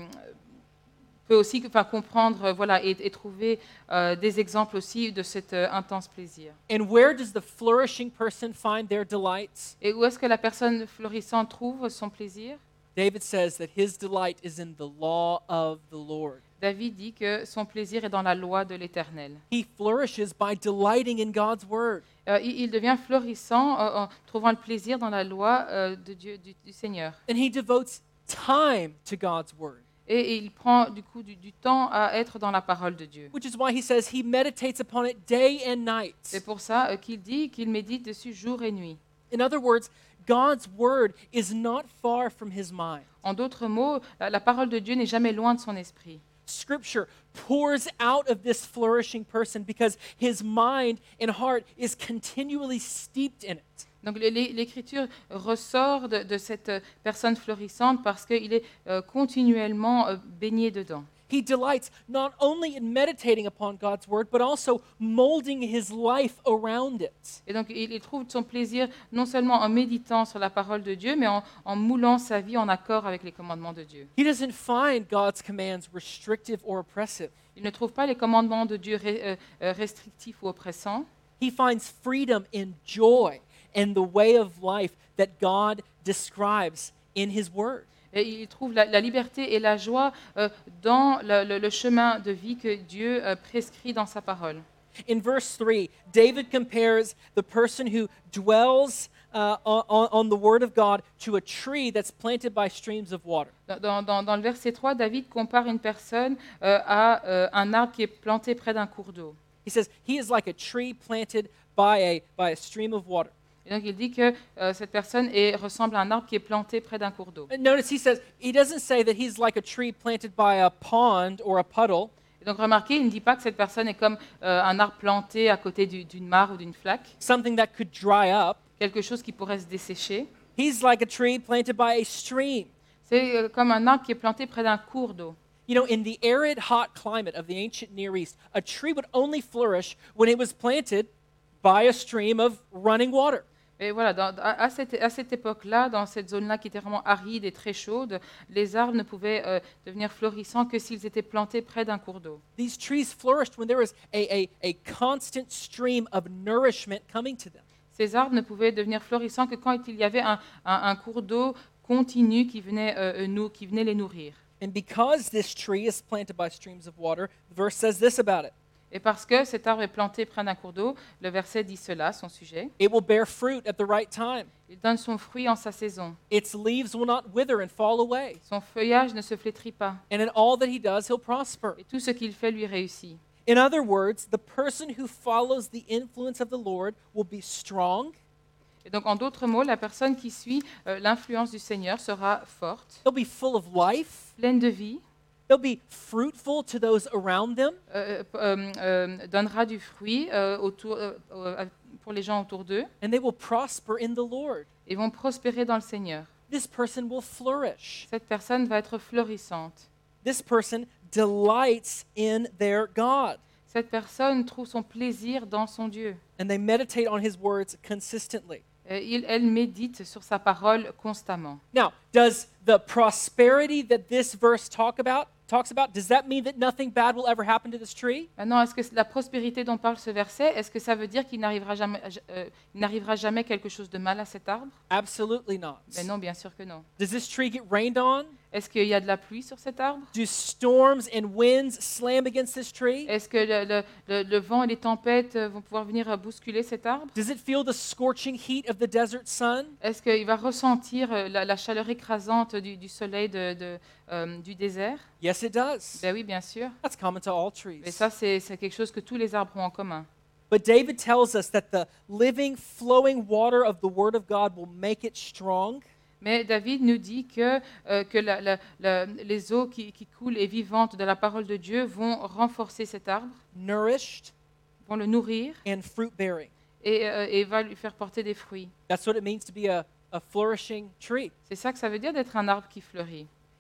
peut aussi enfin, comprendre euh, voilà, et, et trouver euh, des exemples aussi de cet euh, intense plaisir. And where does the flourishing person find their delights? Et où est-ce que la personne florissante trouve son plaisir? David says that his delight is in the law of the Lord. David dit que son plaisir est dans la loi de l'Éternel. He flourishes by delighting in God's word. Euh, il, il devient florissant euh, en trouvant le plaisir dans la loi euh, de Dieu, du, du Seigneur. And he devotes time to God's word, Et, et il prend du coup du, du temps à être dans la parole de Dieu. which is why he says he meditates upon it day and night. C'est pour ça euh, qu'il dit qu'il médite dessus jour et nuit. In other words, God's word is not far from his mind. En d'autres mots, la, la parole de Dieu n'est jamais loin de son esprit. Scripture pours out of this flourishing person because his mind and heart is continually steeped in it. Donc l'É- l'É- l'Écriture ressort de, de cette euh, personne florissante parce qu'il est euh, continuellement euh, baigné dedans. He delights not only in meditating upon God's word, but also molding his life around it. Et donc il, il trouve son plaisir non seulement en méditant sur la parole de Dieu, mais en, en moulant sa vie en accord avec les commandements de Dieu. He doesn't find God's commands restrictive or oppressive. Il ne trouve pas les commandements de Dieu ré- euh, euh, restrictifs ou oppressants. He finds freedom and joy in the way of life that God describes in his word. Et il trouve la, la liberté et la joie euh, dans le, le- le chemin de vie que Dieu euh, prescrit dans sa parole. In verse three, David compares the person who dwells uh, on, on the word of God to a tree that's planted by streams of water. Dans, dans- dans le verset trois, David compare une personne euh, à euh, un arbre qui est planté près d'un cours d'eau. He says, he is like a tree planted by a, by a stream of water. Et donc il dit que euh, cette personne est- ressemble à un arbre qui est planté près d'un cours d'eau. And notice he says, he doesn't say that he's like a tree planted by a pond or a puddle. Et donc remarquez, il ne dit pas que cette personne est comme euh, un arbre planté à côté du- d'une mare ou d'une flaque, Something that could dry up. quelque chose qui pourrait se dessécher. He's like a tree planted by a stream. C'est euh, comme un arbre qui est planté près d'un cours d'eau. You know, in the arid, hot climate of the ancient Near East, a tree would only flourish when it was planted by a stream of running water. Et voilà, dans- à, à cette, à cette époque-là, dans cette zone-là qui était vraiment aride et très chaude, les arbres ne pouvaient euh, devenir florissants que s'ils étaient plantés près d'un cours d'eau. These trees flourished when there was a, a, a constant stream of nourishment coming to them. Ces arbres ne pouvaient devenir florissants que quand il y avait un, un- un cours d'eau continu qui venait, euh, euh, nou- qui venait les nourrir. And because this tree is planted by streams of water, the verse says this about it: Et parce que cet arbre est planté près d'un cours d'eau, le verset dit cela, son sujet. it will bear fruit at the right time. Il donne son fruit en sa saison. Its leaves will not wither and fall away. Son feuillage ne se flétrit pas. And in all that he does, he'll prosper. Et tout ce qu'il fait lui réussit. In other words, the person who follows the influence of the Lord will be strong, Et donc, en d'autres mots, la personne qui suit euh, l'influence du Seigneur sera forte, they'll be full of life, pleine de vie, they'll be fruitful to those around them, euh, euh, euh, donnera du fruit euh, autour, euh, euh, pour les gens autour d'eux and they will prosper in the Lord. et vont prospérer dans le Seigneur. This person will flourish. Cette personne va être florissante. This person delights in their God, Cette personne trouve son plaisir dans son Dieu. and they meditate on his words consistently. Euh, il, elle médite sur sa parole constamment. Now, does the prosperity that this verse talk about talks about, does that mean that nothing bad will ever happen to this tree? Maintenant, est-ce que la prospérité dont parle ce verset, est-ce que ça veut dire qu'il n'arrivera jamais, euh, il n'arrivera jamais quelque chose de mal à cet arbre? Absolutely not. Ben non, bien sûr que non. Does this tree get rained on? Est-ce qu'il y a de la pluie sur cet arbre? Do storms and winds slam against this tree? Est-ce que le, le- le- le vent et les tempêtes euh, vont pouvoir venir euh, bousculer cet arbre? Does it feel the scorching heat of the desert sun? Est-ce qu'il va ressentir euh, la, la chaleur écrasante du, du soleil de- de, euh, du désert? Yes, it does. Ben oui, bien sûr. That's common to all Et trees. ça, c'est c'est quelque chose que tous les arbres ont en commun. But David tells us that the living, flowing water of the Word of God will make it strong, Mais David nous dit que, euh, que la- la- la- les eaux qui, qui coulent et vivantes de la parole de Dieu vont renforcer cet arbre, nourished, vont le nourrir and fruit bearing. et, euh, et va lui faire porter des fruits. That's what it means to be a, a flourishing tree. C'est ça que ça veut dire d'être un arbre qui fleurit.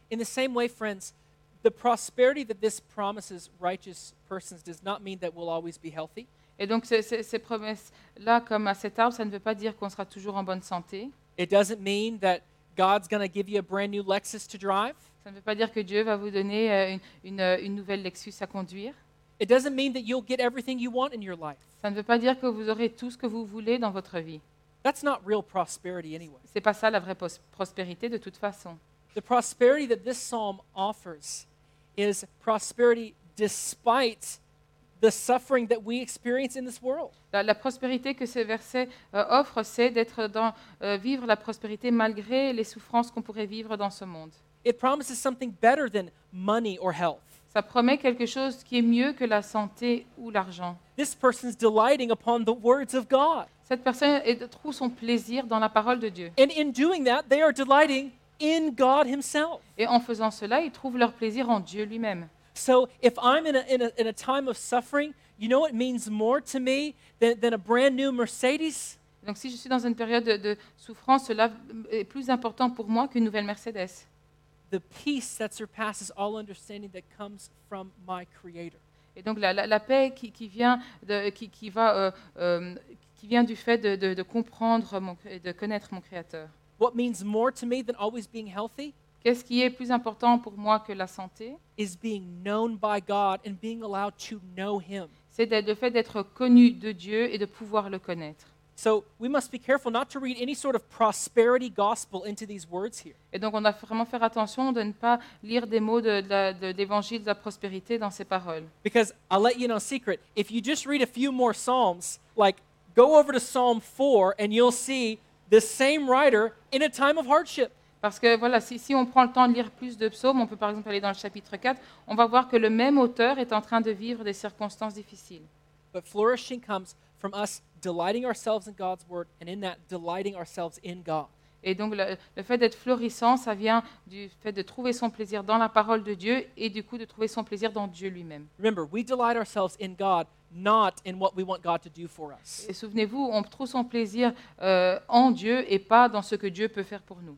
in the same way, friends, the prosperity that this promises righteous persons does not mean that we'll always be healthy. Et donc ces, ces- ces promesses-là, comme à cet arbre, ça ne veut pas dire qu'on sera toujours en bonne santé. It doesn't mean that God's going to give you a brand new Lexus to drive. Ça ne veut pas dire que Dieu va vous donner euh, une, une, euh, une nouvelle Lexus à conduire. It doesn't mean that you'll get everything you want in your life. Ça ne veut pas dire que vous aurez tout ce que vous voulez dans votre vie. That's not real prosperity anyway. C'est pas ça la vraie pos- prospérité de toute façon. The prosperity that this psalm offers is prosperity despite the suffering that we experience in this world. La, la prospérité que ce verset euh, offre, c'est d'être dans euh, vivre la prospérité malgré les souffrances qu'on pourrait vivre dans ce monde. It promises something better than money or health. Ça promet quelque chose qui est mieux que la santé ou l'argent. This person's delighting upon the words of God. Cette personne est- trouve son plaisir dans la parole de Dieu. And in doing that, they are delighting in God Himself. Et en faisant cela, ils trouvent leur plaisir en Dieu lui-même. So if I'm in a, in a, in a time of suffering, you know what means more to me than, than a brand new Mercedes? Donc si je suis dans une période de, de souffrance, cela est plus important pour moi qu'une nouvelle Mercedes. The peace that surpasses all understanding that comes from my Creator. Et donc la, la- la paix qui, qui vient, de, qui, qui va, euh, euh, qui vient du fait de, de- de comprendre mon, et de connaître mon Créateur. What means more to me than always being healthy Qu'est-ce qui est plus important pour moi que la santé? is being known by God and being allowed to know Him. C'est d'être- le fait d'être connu de Dieu et de pouvoir le connaître. So we must be careful not to read any sort of prosperity gospel into these words here. Et donc on doit vraiment faire attention de ne pas lire des mots de, de la- de l'évangile de la prospérité dans ces paroles. Because I'll let you know a secret. If you just read a few more Psalms, like go over to Psalm four and you'll see the same writer in a time of hardship. Parce que voilà, si, si on prend le temps de lire plus de psaumes, on peut par exemple aller dans le chapitre quatre, on va voir que le même auteur est en train de vivre des circonstances difficiles. But flourishing comes from us delighting ourselves in God's word and in that delighting ourselves in God. Et donc le, le fait d'être florissant, ça vient du fait de trouver son plaisir dans la parole de Dieu et du coup de trouver son plaisir dans Dieu lui-même. Remember, we delight ourselves in God, not in what we want God to do for us. Et souvenez-vous, on trouve son plaisir euh, en Dieu et pas dans ce que Dieu peut faire pour nous.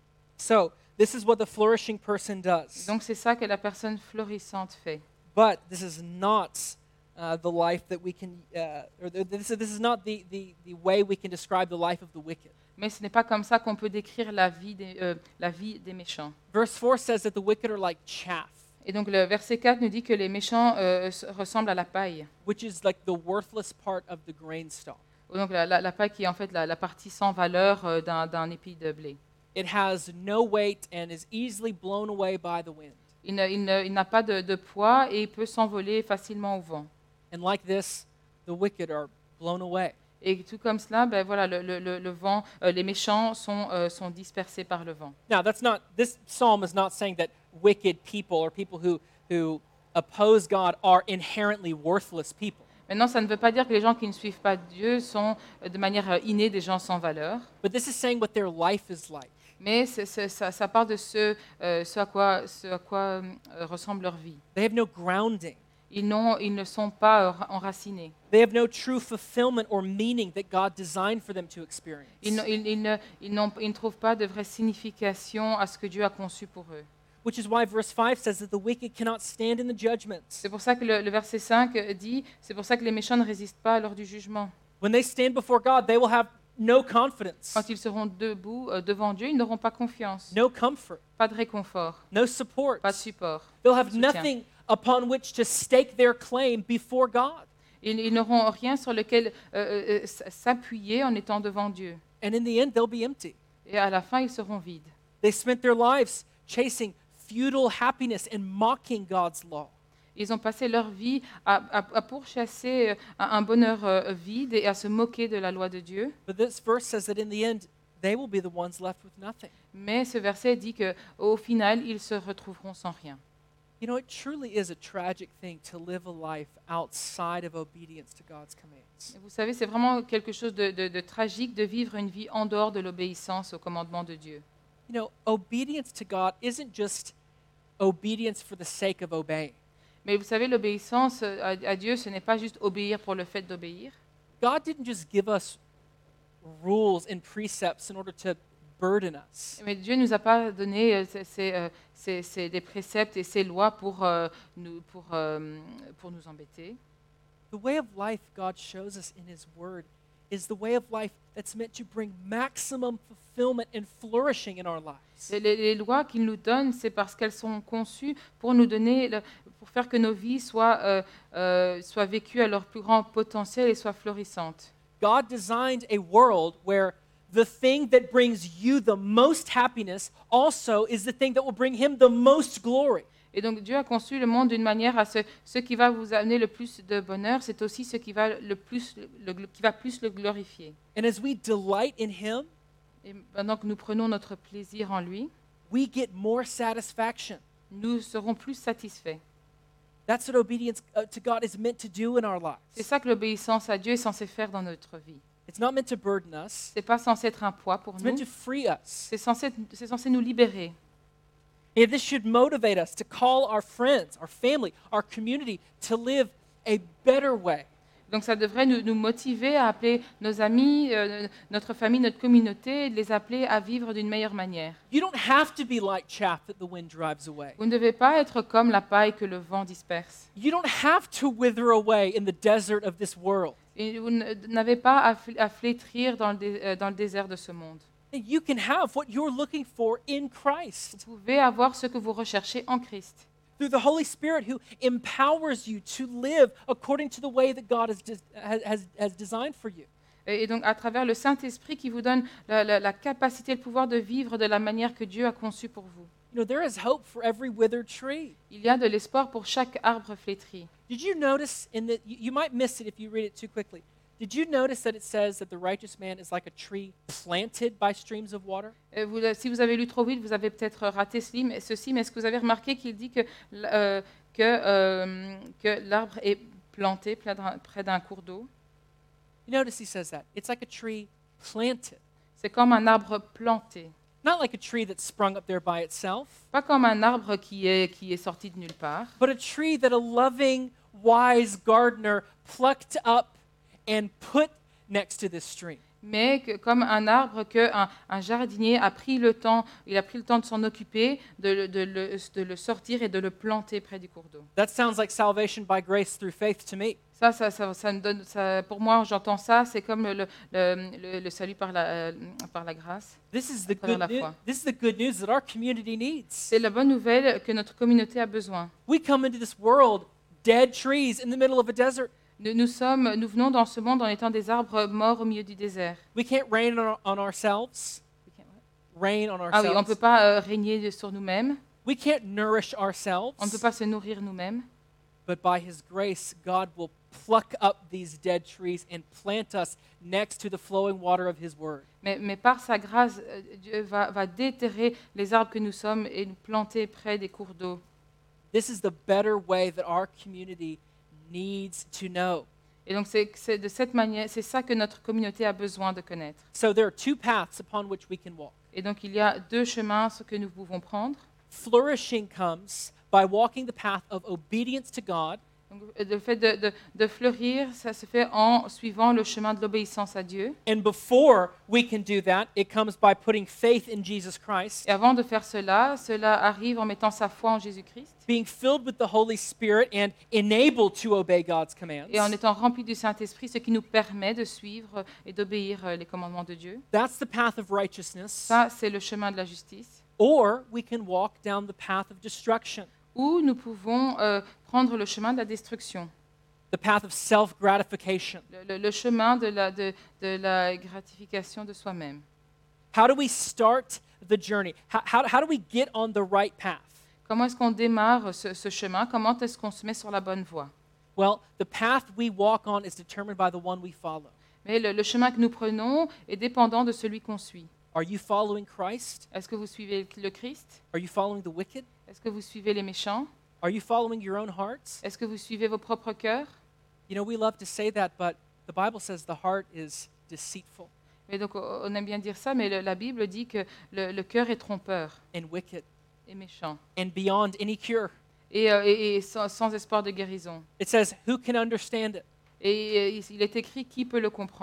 So, this is what the flourishing person does. Donc c'est ça que la personne florissante fait. But this is not uh, the life that we can, uh, or th- this is, this is not the, the, the way we can describe the life of the wicked. Mais ce n'est pas comme ça qu'on peut décrire la vie des, euh, la vie des méchants. Verse four says that the wicked are like chaff, Et donc le verset quatre nous dit que les méchants euh, s- ressemblent à la paille. which is like the worthless part of the grain stalk. Donc la, la- la paille qui est en fait la, la partie sans valeur euh, d'un d'un épi de blé. It has no weight and is easily blown away by the wind. Il ne- il ne- il n'a pas de, de poids et il peut s'envoler facilement au vent. And like this, the wicked are blown away. Et tout comme cela, ben voilà, le, le- le- le vent, euh, les méchants sont, euh, sont dispersés par le vent. Now, that's not, this psalm is not saying that wicked people or people who, who oppose God are inherently worthless people. Maintenant, ça ne veut pas dire que les gens qui ne suivent pas Dieu sont euh, de manière euh, innée des gens sans valeur, But this is saying what their life is like. mais c'est- c'est- ça, ça part de ce, euh, ce à quoi, ce à quoi euh, ressemble leur vie. They have no grounding. Ils, n'ont- ils ne sont pas euh, enracinés. They have no true fulfillment or meaning that God designed for them to experience. Ils, ne- ils- ils ne, ils n'ont- ils ne trouvent pas de vraie signification à ce que Dieu a conçu pour eux. Which is why verse five says that the wicked cannot stand in the judgments. C'est pour ça que le, le verset cinq dit, c'est pour ça que les méchants ne résistent pas lors du jugement. When they stand before God, they will have no confidence, Quand ils seront debout euh, devant Dieu, ils n'auront pas confiance, no comfort, pas de réconfort, no support. pas de support. They'll have soutien. nothing upon which to stake their claim before God. Ils, ils n'auront rien sur lequel euh, euh, s- s'appuyer en étant devant Dieu. And in the end, they'll be empty. Et à la fin, ils seront vides. They spent their lives chasing futile happiness and mocking God's law. Ils ont passé leur vie à, à- à pourchasser euh, un un bonheur euh, vide et à se moquer de la loi de Dieu. But this verse says that in the end, they will be the ones left with nothing. Mais ce verset dit qu'au final, ils se retrouveront sans rien. You know, it truly is a tragic thing to live a life outside of obedience to God's commands. Et vous savez, c'est vraiment quelque chose de, de- de tragique de vivre une vie en dehors de l'obéissance au commandement de Dieu. You know, obedience to God isn't just obedience for the sake of obeying. Mais vous savez, l'obéissance euh, à, à Dieu, ce n'est pas juste obéir pour le fait d'obéir. God didn't just give us rules and precepts in order to burden us. Mais Dieu nous a pas donné euh, ces, ces, euh, ces- ces- des préceptes et ces lois pour, euh, nous, pour, euh, pour nous embêter. The way of life God shows us in His Word is the way of life that's meant to bring maximum fulfillment and flourishing in our lives. Et Les, les lois qu'il nous donne, c'est parce qu'elles sont conçues pour nous donner, le- pour faire que nos vies soient, euh, euh, soient vécues à leur plus grand potentiel et soient florissantes. God designed a world where the thing that brings you the most happiness also is the thing that will bring Him the most glory. Et donc Dieu a conçu le monde d'une manière à ce, ce qui va vous amener le plus de bonheur, c'est aussi ce qui va le plus, le, le- qui va plus le glorifier. And as we delight in Him, Et pendant que nous prenons notre plaisir en lui, we get more satisfaction. nous serons plus satisfaits. That's what obedience uh, to God is meant to do in our C'est lives. ça que l'obéissance à Dieu est censée faire dans notre vie. It's not meant to burden us, C'est pas censé être un poids pour it's nous. meant to free us. C'est censé, c'est censé nous libérer. And this should motivate us to call our friends, our family, our community to live a better way. Donc ça devrait nous, nous motiver à appeler nos amis, euh, notre famille, notre communauté, et de les appeler à vivre d'une meilleure manière. You don't have to be like chaff that the wind drives away. Vous ne devez pas être comme la paille que le vent disperse. You don't have to wither away in the desert of this world. Et vous ne- n'avez pas à, fl- à flétrir dans le, dé- euh, dans le désert de ce monde. You can have what you're looking for in Christ Vous pouvez avoir ce que vous recherchez en Christ. through the Holy Spirit who empowers you to live according to the way that God has, des- has, has, has designed for you. Et et donc à travers le Saint-Esprit qui vous donne la, la- la capacité, le pouvoir de vivre de la manière que Dieu a conçue pour vous. You know, there is hope for every withered tree. Il y a de l'espoir pour chaque arbre flétri. Did you notice in the, you you might miss it if you read it too quickly. Did you notice that it says that the righteous man is like a tree planted by streams of water? Euh, vous, si vous avez lu trop vite, vous avez peut-être raté ceci, mais ceci, mais est-ce que vous avez remarqué qu'il dit que, l- euh, que, euh, que l'arbre est planté près d'un, près d'un cours d'eau? You notice he says that. It's like a tree planted. C'est comme un arbre planté. Not like a tree that sprung up there by itself, Pas comme un arbre qui est, qui est sorti de nulle part, but a tree that a loving, wise gardener plucked up and put next to this stream. mais que, comme un arbre que un, un jardinier a pris le temps, il a pris le temps de s'en occuper, de, le- de le, de le sortir et de le planter près du cours d'eau. That sounds like salvation by grace through faith to me. Ça, ça, ça, ça me donne, ça, pour moi, j'entends ça, c'est comme le, le, le, le salut par la, euh, par la grâce. This is the travers good la news. foi. This is the good news that our community needs. C'est la bonne nouvelle que notre communauté a besoin. We come into this world dead trees in the middle of a desert. Nous, nous, sommes, nous venons dans ce monde en étant des arbres morts au milieu du désert. We can't rain on, on ourselves. Rain on Ah oui, on ne ourselves. peut pas euh, régner sur nous-mêmes, We can't nourish ourselves. on ne peut pas se nourrir nous-mêmes. But by His grace, God will pluck up these dead trees and plant us next to the flowing water of His Word. Mais, mais par sa grâce, euh, Dieu va, va déterrer les arbres que nous sommes et nous planter près des cours d'eau. This is the better way that our community needs to know. Et donc c'est c'est de cette manière, c'est ça que notre communauté a besoin de connaître. So there are two paths upon which we can walk. Et donc il y a deux chemins que nous pouvons prendre. Flourishing comes by walking the path of obedience to God Donc, le fait de, de- de fleurir, ça se fait en suivant le chemin de l'obéissance à Dieu. And before we can do that, it comes by putting faith in Jesus Christ, Et avant de faire cela, cela arrive en mettant sa foi en Jésus-Christ being filled with the Holy Spirit and enabled to obey God's commands. et en étant rempli du Saint-Esprit, ce qui nous permet de suivre et d'obéir euh, les commandements de Dieu. That's the path of righteousness. Ça, c'est le chemin de la justice. Or we can walk down the path of destruction, Ou nous pouvons euh, prendre le chemin de la destruction, the path of self-gratification. le, le- le chemin de la, de, de la gratification de soi-même. How do we start the journey? How, how, how do we get on the right path? Comment est-ce qu'on démarre ce, ce chemin? Comment est-ce qu'on se met sur la bonne voie? Well, the path we walk on is determined by the one we follow. Mais le, le chemin que nous prenons est dépendant de celui qu'on suit. Are you following Christ? Est-ce que vous suivez le Christ? Are you following the wicked? Est-ce que vous suivez les méchants? Are you following your own hearts? Est-ce que vous suivez vos propres cœurs? You know, we love to say that, but the Bible says the heart is deceitful Et donc, on aime bien dire ça, mais le- la Bible dit que le, le cœur est trompeur and wicked et méchant and beyond any cure. et, euh, et- et sans, sans espoir de guérison. It says, who can understand it? Et euh, il est écrit qui peut le comprendre.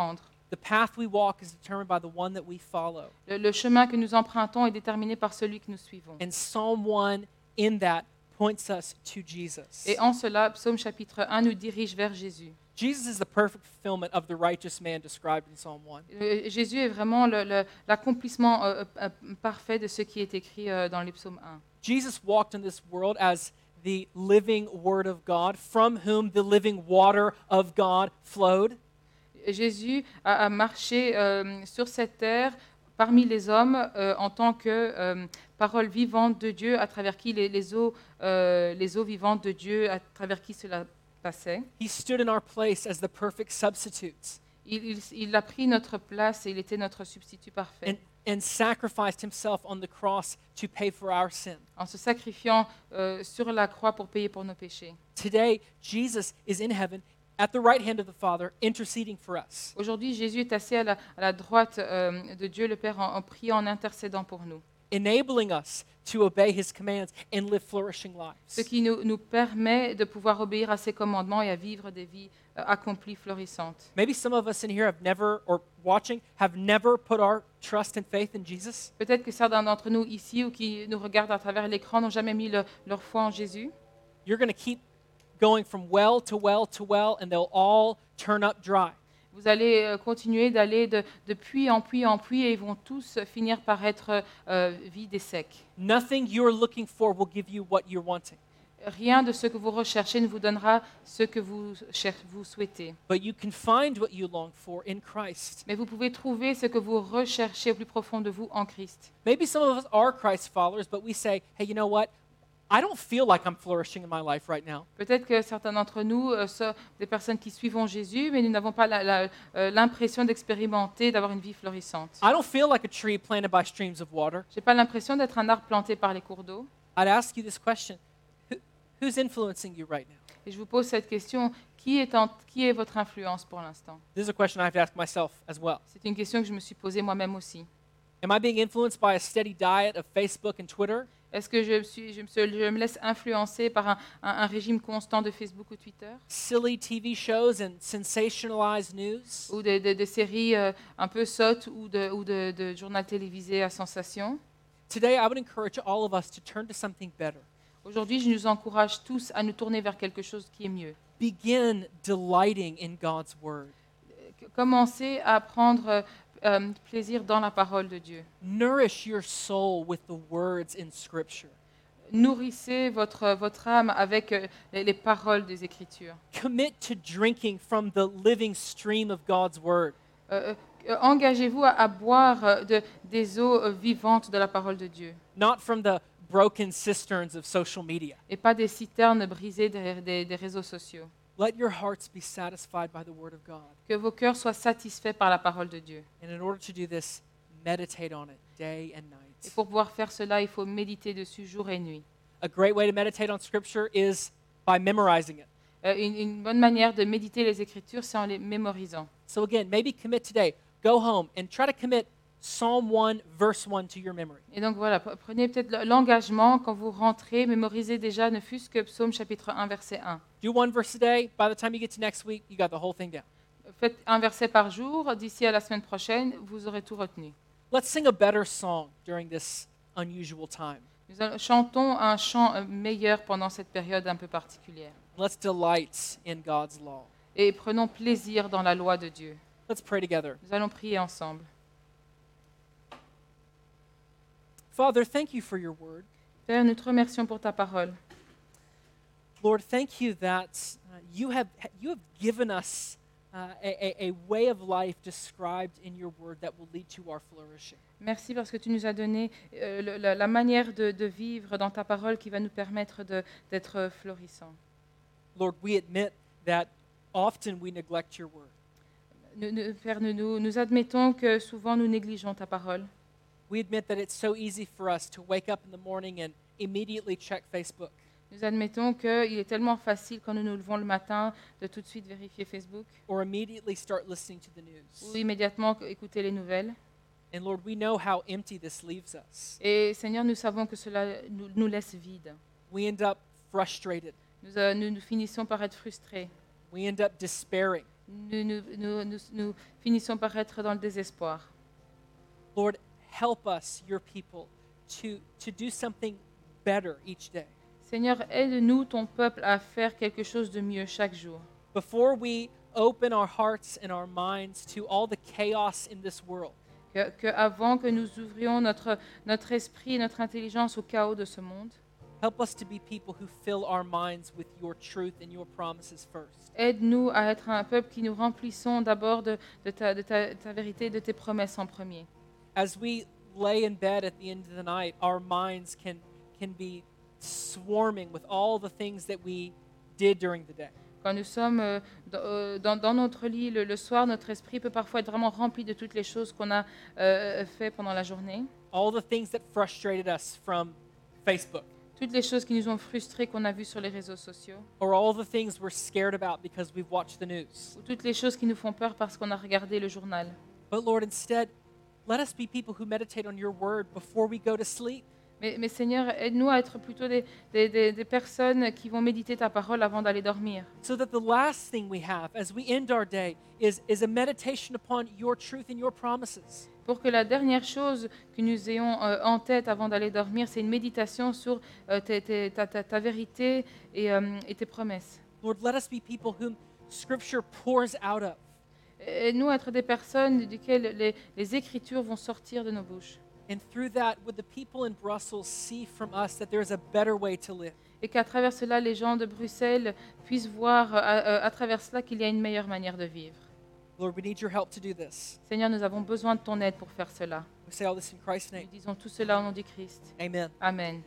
The path we walk is determined by the one that we follow. Le, le chemin que nous empruntons est déterminé par celui que nous suivons. And Psalm one in that points us to Jesus. Et en cela, Psaume chapitre un nous dirige vers Jésus. Jesus is the perfect fulfillment of the righteous man described in Psalm one. Euh, Jésus est vraiment le- le- l'accomplissement euh, euh, parfait de ce qui est écrit euh, dans les psaumes un. Jesus walked in this world as the living Word of God, from whom the living water of God flowed. Jésus a, a marché euh, sur cette terre parmi les hommes euh, en tant que euh, parole vivante de Dieu, à travers qui les, les eaux, euh, les eaux vivantes de Dieu, à travers qui cela passait. He stood in our place as the perfect substitute Il, il- il a pris notre place et il était notre substitut parfait. and, and sacrificed himself on the cross to pay for our sin. En se sacrifiant euh, sur la croix pour payer pour nos péchés. Today, Jesus is in heaven at the right hand of the Father, interceding for us. Aujourd'hui, Jésus est assis à la, à la droite euh, de Dieu le Père en, en priant, en intercédant pour nous. Enabling us to obey his commands and live flourishing Ce lives. qui nous, nous permet de pouvoir obéir à ses commandements et à vivre des vies euh, accomplies, florissantes. Maybe some of us in here have never, or watching, have never put our trust and faith in Jesus. Peut-être que certains d'entre nous ici ou qui nous regardent à travers l'écran n'ont jamais mis le- leur foi en Jésus. You're going to keep going from well to well to well, and they'll all turn up dry. Vous allez euh, continuer d'aller de, de puits en puits en puits et ils vont tous finir par être euh, vides et secs. Nothing you're looking for will give you what you're wanting, Rien de ce que vous recherchez ne vous donnera ce que vous, cher- vous souhaitez. but you can find what you long for in Christ. Mais vous pouvez trouver ce que vous recherchez au plus profond de vous en Christ. Maybe some of us are Christ followers, but we say, hey, you know what? I don't feel like I'm flourishing in my life right now. Peut-être que certains d'entre nous euh, sont des personnes qui suivent Jésus, mais nous n'avons pas la- la- euh, l'impression d'expérimenter, d'avoir une vie florissante. I don't feel like a tree planted by streams of water. Je n'ai pas l'impression d'être un arbre planté par les cours d'eau. I'd ask you this question. Who, who's influencing you right now? Et je vous pose cette question, qui est, en- qui est votre influence pour l'instant? This is a question I have to ask myself as well. C'est une question que je me suis posée moi-même aussi. Am I being influenced by a steady diet of Facebook and Twitter? Est-ce que je, suis, je, me, je me laisse influencer par un, un- un régime constant de Facebook ou Twitter? Silly T V shows and sensationalized news? Ou de, de- de séries euh, un peu sottes ou de, ou de, de journal télévisé à sensation? Today, I would encourage all of us to turn to something better. Aujourd'hui, je nous encourage tous à nous tourner vers quelque chose qui est mieux. Begin delighting in God's Word. Commencez à prendre euh, euh, plaisir dans la parole de Dieu. Nourish your soul with the words in Scripture. Nourrissez votre, votre âme avec euh, les, les paroles des Écritures. Commit to drinking from the living stream of God's Word. Euh, euh, Engagez-vous à, à boire euh, de- des eaux euh, vivantes de la parole de Dieu, Not from the broken cisterns of social media. et pas des citernes brisées des, des- des réseaux sociaux. Let your hearts be satisfied by the Word of God. Que vos cœurs soient satisfaits par la parole de Dieu. And in order to do this, meditate on it day and Et night. pour pouvoir faire cela, il faut méditer dessus jour et nuit. A great way to meditate on Scripture is by memorizing it. Euh, une, une bonne manière de méditer les Écritures, c'est en les mémorisant. So again, maybe commit today. Go home and try to commit Psalm one, verse one to your memory. Et donc voilà, pre- prenez peut-être le- l'engagement quand vous rentrez, mémorisez déjà ne fût-ce que Psaume chapitre un, verset un. Do one verse a day. By the time you get to next week, you got the whole thing down. Faites un verset par jour, d'ici à la semaine prochaine, vous aurez tout retenu. Let's sing a better song during this unusual time. Nous allons- chantons un chant euh, meilleur pendant cette période un peu particulière. Let's delight in God's law. Et prenons plaisir dans la loi de Dieu. Let's pray together. Nous allons prier ensemble. Father, thank you for your word. Père, nous te remercions pour ta parole. Lord, thank you that uh, you have you have given us uh, a, a, a way of life described in your word that will lead to our flourishing. Merci parce que tu nous as donné euh, le- la, la manière de, de vivre dans ta parole qui va nous permettre de- d'être florissants. Lord, we admit that often we neglect your word. Nous- nous- Père, nous, nous, nous admettons que souvent nous négligeons ta parole. We admit that it's so easy for us to wake up in the morning and immediately check Facebook, Nous admettons qu'il est tellement facile quand nous nous levons le matin de tout de suite vérifier Facebook or immediately start listening to the news. ou immédiatement écouter les nouvelles. And Lord, we know how empty this leaves us. Et Seigneur, nous savons que cela nous, nous laisse vides. We end up frustrated. Nous, euh, nous, nous finissons par être frustrés. We end up despairing. nous, nous, nous, nous, nous finissons par être dans le désespoir. Lord, help us, your people, to, to do something better each day. Seigneur, aide-nous, ton peuple, à faire quelque chose de mieux chaque jour. Before we open our hearts and our minds to all the chaos in this world, Que, que avant que nous ouvrions notre, notre esprit et notre intelligence au chaos de ce monde, help us to be people who fill our minds with your truth and your promises first. aide-nous à être un peuple qui nous remplissons d'abord de, de, ta, de ta, ta vérité, de tes promesses en premier. As we lay in bed at the end of the night, our minds can, can be swarming with all the things that we did during the day. Quand nous sommes euh, dans, euh, dans- dans notre lit le, le soir, notre esprit peut parfois être vraiment rempli de toutes les choses qu'on a euh, fait pendant la journée, All the things that frustrated us from Facebook, toutes les choses qui nous ont frustrés qu'on a vues sur les réseaux sociaux, or all the things we're scared about because we've watched the news. ou toutes les choses qui nous font peur parce qu'on a regardé le journal. But Lord, instead, let us be people who meditate on your word before we go to sleep. Mais, mais Seigneur, aide-nous à être plutôt des, des- des- des personnes qui vont méditer ta parole avant d'aller dormir. So that the last thing we have as we end our day is, is a meditation upon your truth and your promises. Pour que la dernière chose que nous ayons euh, en tête avant d'aller dormir, c'est une méditation sur euh, tes- tes- ta, ta- ta vérité et, euh, et tes promesses. Lord, let us be people whom Scripture pours out of. Aide-nous à être des personnes duquel les, les Écritures vont sortir de nos bouches. And through that, would the people in Brussels see from us that there is a better way to live? Et qu'à travers cela, les gens de Bruxelles puissent voir euh, à, à travers cela qu'il y a une meilleure manière de vivre. Lord, we need your help to do this. Seigneur, nous avons besoin de ton aide pour faire cela. We say all this in Christ's Nous name. disons tout cela au nom du Christ. Amen. Amen.